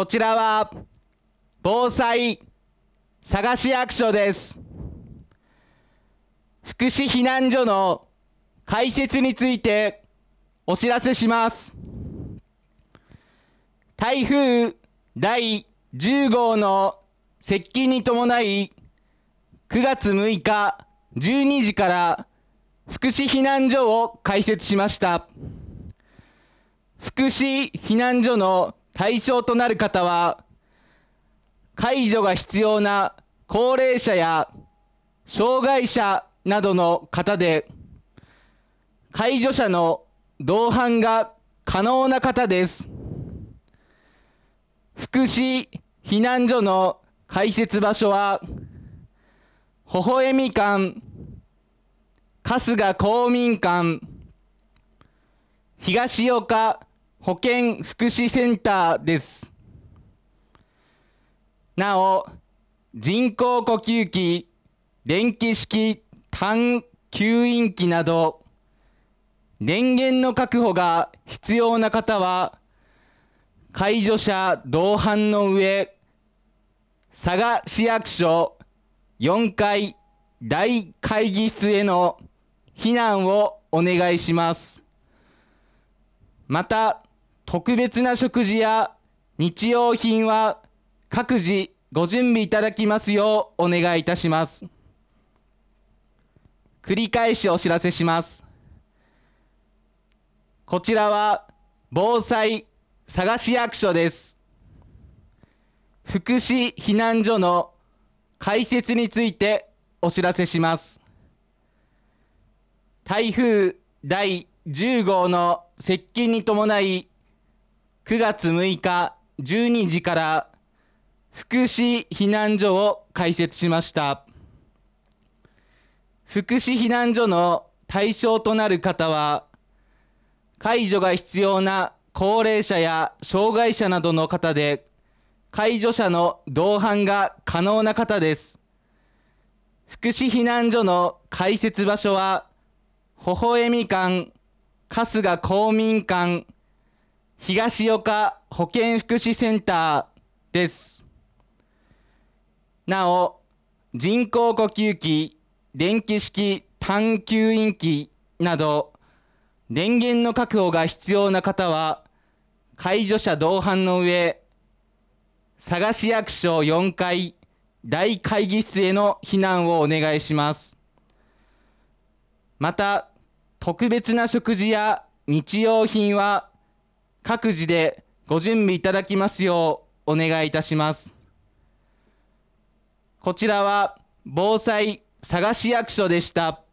こちらは防災佐賀市役所です。福祉避難所の開設についてお知らせします。台風第10号の接近に伴い、9月6日12時から福祉避難所を開設しました。福祉避難所の対象となる方は、介助が必要な高齢者や障害者などの方で、介助者の同伴が可能な方です。福祉避難所の開設場所は、微笑み館、春日公民館、東岡保健福祉センターです。なお、人工呼吸器、電気式痰吸引器など、電源の確保が必要な方は、介助者同伴の上、佐賀市役所4階大会議室への避難をお願いします。また、特別な食事や日用品は各自ご準備いただきますようお願いいたします。繰り返しお知らせします。こちらは防災佐賀市役所です。福祉避難所の開設についてお知らせします。台風第10号の接近に伴い、9月6日12時から福祉避難所を開設しました。福祉避難所の対象となる方は、介助が必要な高齢者や障害者などの方で、介助者の同伴が可能な方です。福祉避難所の開設場所は、微笑み館、春日公民館、東岡保健福祉センターです。なお、人工呼吸器、電気式痰吸引器など、電源の確保が必要な方は、介助者同伴の上、佐賀市役所4階大会議室への避難をお願いします。また、特別な食事や日用品は各自でご準備いただきますようお願いいたします。こちらは防災佐賀市役所でした。